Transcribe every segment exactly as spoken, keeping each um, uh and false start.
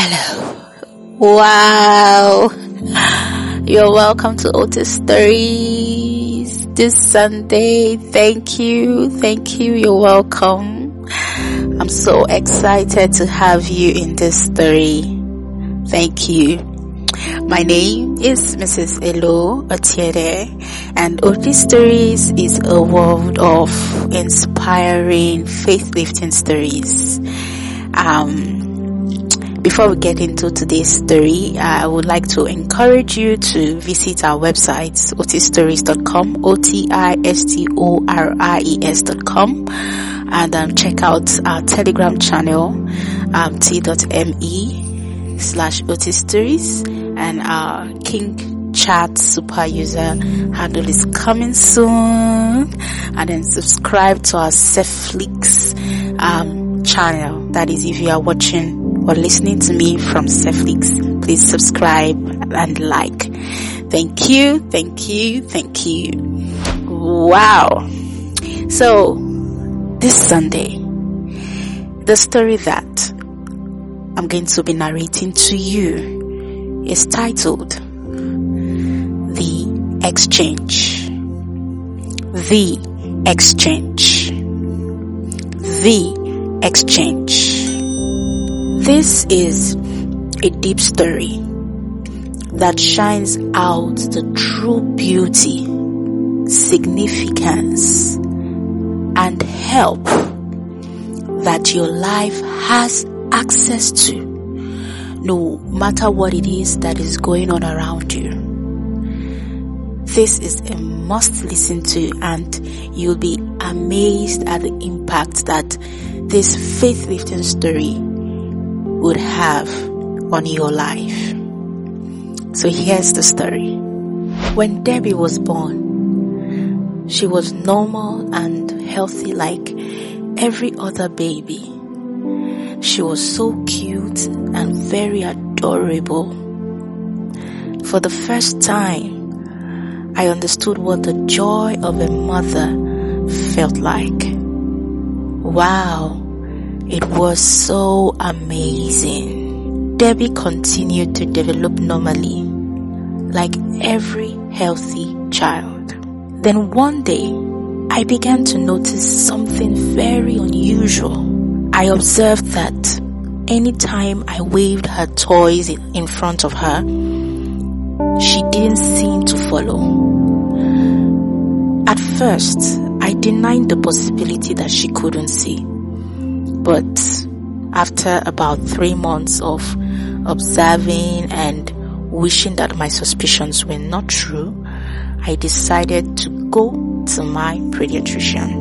Hello. Wow. You're welcome to Otis Stories this Sunday. Thank you. Thank you. You're welcome. I'm so excited to have you in this story. Thank you. My name is Missus Elo Otiede, and Otis Stories is a world of inspiring, faith-lifting stories. Um, Before we get into today's story, I would like to encourage you to visit our website, otis stories dot com, O T I S T O R I E S dot com, and um, check out our Telegram channel, um, t.me slash Otis Stories, and our King Chat super user handle is coming soon. And then subscribe to our Seflix um, channel. That is, if you are watching or listening to me from Seflix, please subscribe and like. Thank you, thank you, thank you. Wow. So, this Sunday, the story that I'm going to be narrating to you is titled The Exchange. The Exchange. The Exchange. This is a deep story that shines out the true beauty, significance, and help that your life has access to, no matter what it is that is going on around you. This is a must listen to, and you'll be amazed at the impact that this faith-lifting story would have on your life. So here's the story. When Debbie was born, she was normal and healthy like every other baby. She was so cute and very adorable. For the first time, I understood what the joy of a mother felt like. Wow. It was so amazing. Debbie continued to develop normally, like every healthy child. Then one day, I began to notice something very unusual. I observed that anytime I waved her toys in front of her, she didn't seem to follow. At first, I denied the possibility that she couldn't see. But after about three months of observing and wishing that my suspicions were not true, I decided to go to my pediatrician.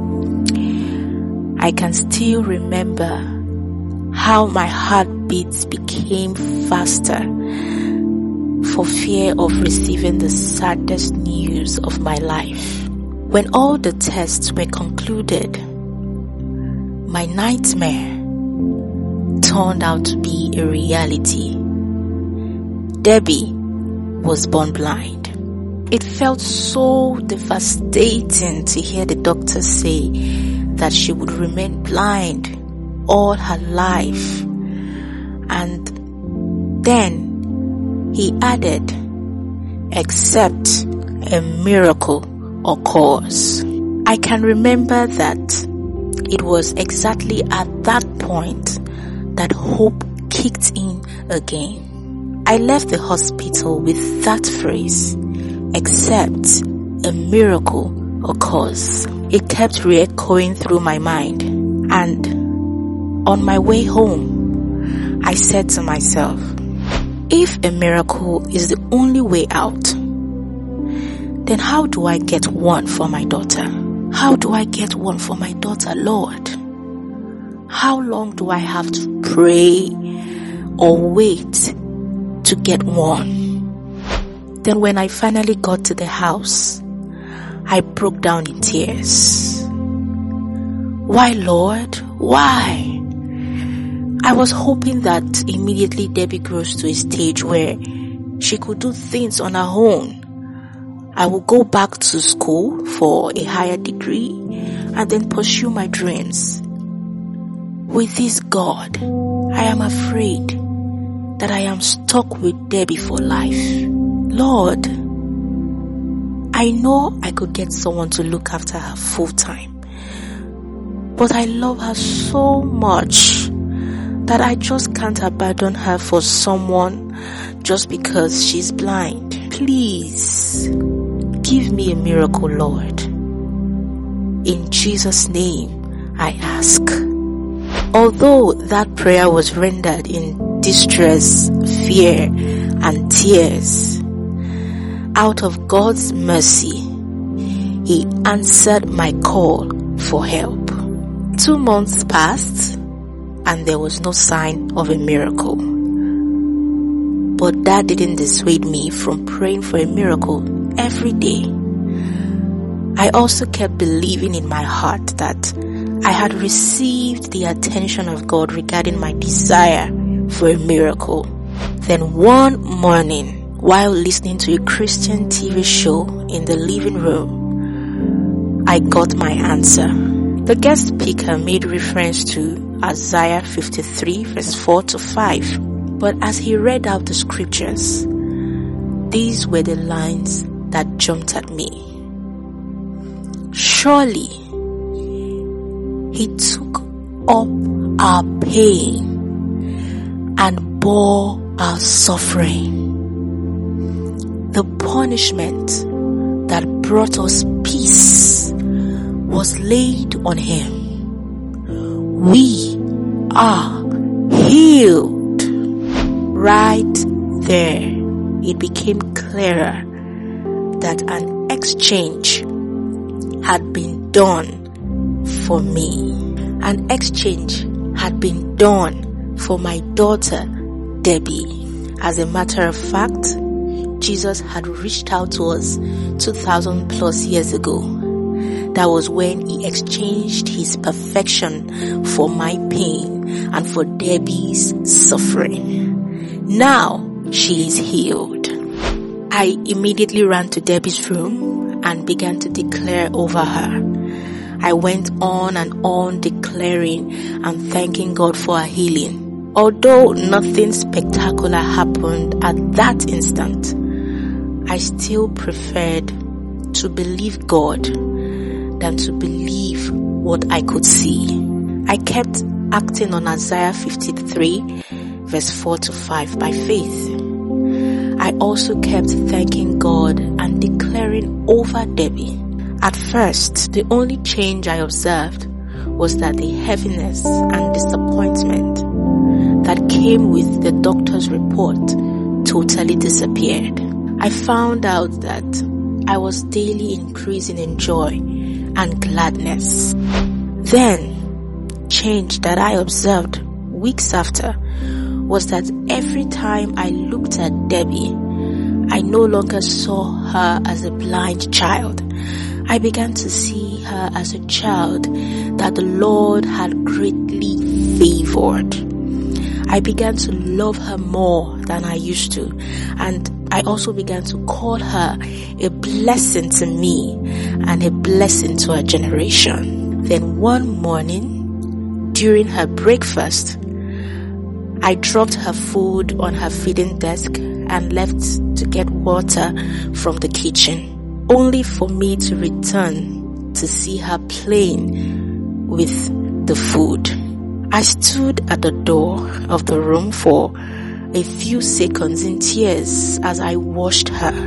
I can still remember how my heartbeats became faster for fear of receiving the saddest news of my life. When all the tests were concluded, my nightmare turned out to be a reality. Debbie was born blind. It felt so devastating to hear the doctor say that she would remain blind all her life. And then he added, except a miracle occurs. I can remember that it was exactly at that point that hope kicked in again. I left the hospital with that phrase, except a miracle occurs. It kept re-echoing through my mind, and on my way home, I said to myself, if a miracle is the only way out, then how do I get one for my daughter? How do I get one for my daughter, Lord? How long do I have to pray or wait to get one? Then when I finally got to the house, I broke down in tears. Why, Lord? Why? I was hoping that immediately Debbie grows to a stage where she could do things on her own, I will go back to school for a higher degree and then pursue my dreams. With this God, I am afraid that I am stuck with Debbie for life. Lord, I know I could get someone to look after her full time, but I love her so much that I just can't abandon her for someone just because she's blind. Please, give me a miracle, Lord. In Jesus' name, I ask. Although that prayer was rendered in distress, fear, and tears, out of God's mercy, He answered my call for help. Two months passed, and there was no sign of a miracle. But that didn't dissuade me from praying for a miracle every day. I also kept believing in my heart that I had received the attention of God regarding my desire for a miracle. Then one morning, while listening to a Christian T V show in the living room, I got my answer. The guest speaker made reference to Isaiah fifty-three verse four to five. But as he read out the scriptures, these were the lines that jumped at me. Surely He took up our pain and bore our suffering. The punishment that brought us peace was laid on Him. We are healed. Right there, it became clearer that an exchange had been done for me. An exchange had been done for my daughter, Debbie. As a matter of fact, Jesus had reached out to us two thousand plus years ago. That was when He exchanged His perfection for my pain and for Debbie's suffering. Now she is healed. I immediately ran to Debbie's room and began to declare over her. I went on and on declaring and thanking God for her healing. Although nothing spectacular happened at that instant, I still preferred to believe God than to believe what I could see. I kept acting on Isaiah fifty-three verse four to five by faith. I also kept thanking God and declaring over Debbie. At first, the only change I observed was that the heaviness and disappointment that came with the doctor's report totally disappeared. I found out that I was daily increasing in joy and gladness. Then, change that I observed weeks after was that every time I looked at Debbie, I no longer saw her as a blind child. I began to see her as a child that the Lord had greatly favored. I began to love her more than I used to, and I also began to call her a blessing to me and a blessing to our generation. Then one morning, during her breakfast, I dropped her food on her feeding desk and left to get water from the kitchen, only for me to return to see her playing with the food. I stood at the door of the room for a few seconds in tears as I watched her.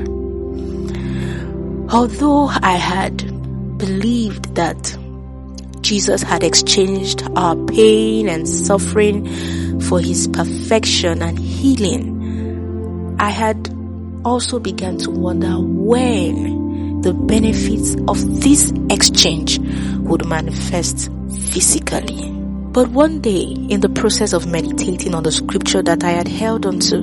Although I had believed that Jesus had exchanged our pain and suffering for His perfection and healing, I had also begun to wonder when the benefits of this exchange would manifest physically. But one day, in the process of meditating on the scripture that I had held onto,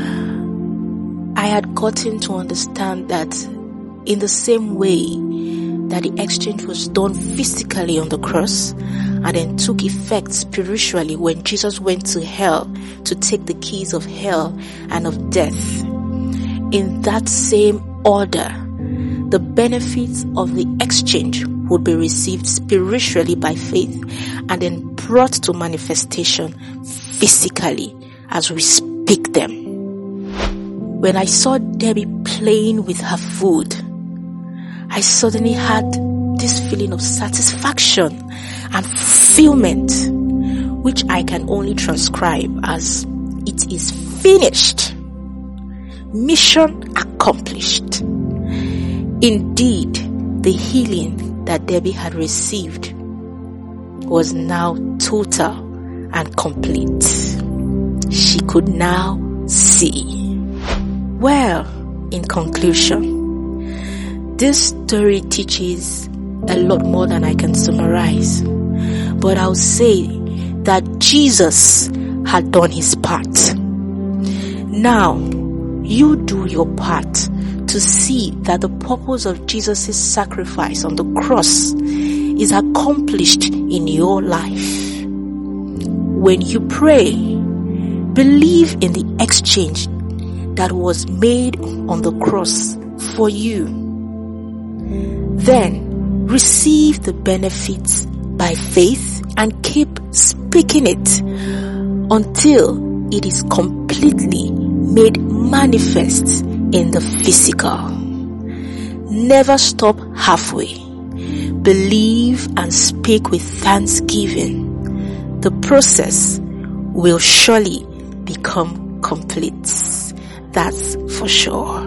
I had gotten to understand that in the same way that the exchange was done physically on the cross and then took effect spiritually when Jesus went to hell to take the keys of hell and of death, in that same order, the benefits of the exchange would be received spiritually by faith and then brought to manifestation physically as we pick them. When I saw Debbie playing with her food, I suddenly had this feeling of satisfaction and fulfillment, which I can only transcribe as it is finished. Mission accomplished. Indeed, the healing that Debbie had received was now total and complete. She could now see. Well, in conclusion, this story teaches a lot more than I can summarize. But I'll say that Jesus had done his part. Now, you do your part to see that the purpose of Jesus' sacrifice on the cross is accomplished in your life. When you pray, believe in the exchange that was made on the cross for you. Then receive the benefits by faith and keep speaking it until it is completely made manifest in the physical. Never stop halfway. Believe and speak with thanksgiving. The process will surely become complete. That's for sure.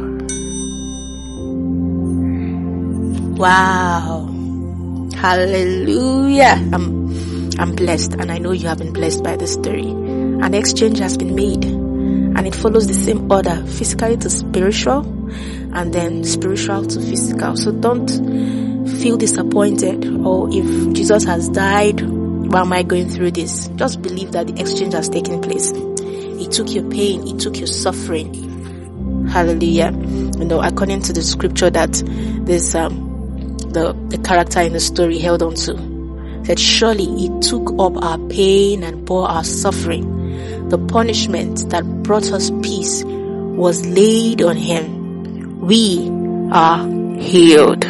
Wow. Hallelujah. I'm, I'm blessed, and I know you have been blessed by this story. An exchange has been made, and it follows the same order, physically to spiritual, and then spiritual to physical. So don't feel disappointed, or if Jesus has died, why am I going through this? Just believe that the exchange has taken place. He took your pain, he took your suffering. Hallelujah. You know, according to the scripture that this um the, the character in the story held on to, that surely he took up our pain and bore our suffering. The punishment that brought us peace was laid on him. We are healed.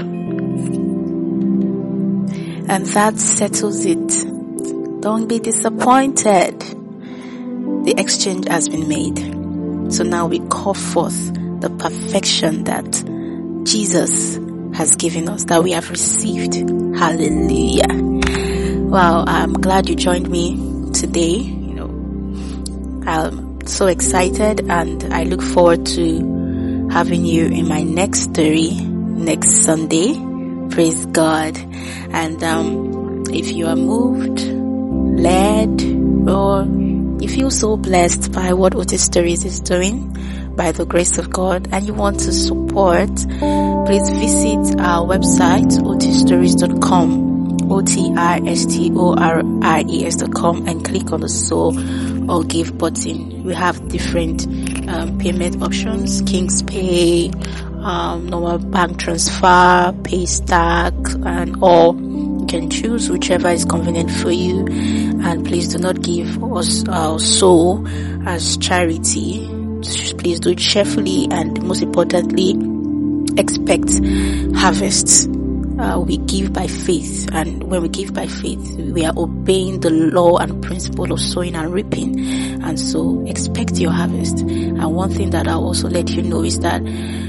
And that settles it. Don't be disappointed. The exchange has been made. So now we call forth the perfection that Jesus has given us, that we have received. Hallelujah. Wow, I'm glad you joined me today. You know, I'm so excited, and I look forward to having you in my next story next Sunday. Praise God. And um, if you are moved, led, or you feel so blessed by what Otis Stories is doing, by the grace of God, and you want to support, please visit our website, otis stories dot com, O T I S T O R I E S dot com, and click on the sow or give button. We have different um, payment options: King's Pay, um, normal bank transfer, pay stack, and all. You can choose whichever is convenient for you. And please do not give us our soul as charity. Please do it cheerfully, and most importantly, expect harvests. Uh, we give by faith, and when we give by faith, we are obeying the law and principle of sowing and reaping. And so expect your harvest. And one thing that I'll also let you know is that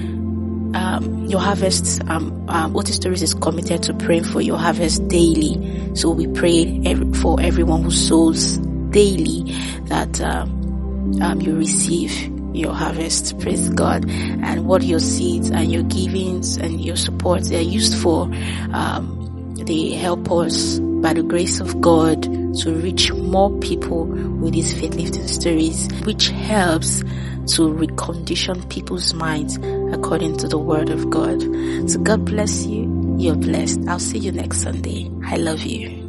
um, your harvest, um, um, Otis Stories is committed to praying for your harvest daily. So we pray every, for everyone who sows daily that um, um, you receive your harvest. Praise God. And what your seeds and your givings and your support, they are used for, um, they help us by the grace of God to reach more people with these faith lifting stories, which helps to recondition people's minds according to the word of God. So God bless you. You're blessed. I'll see you next Sunday. I love you.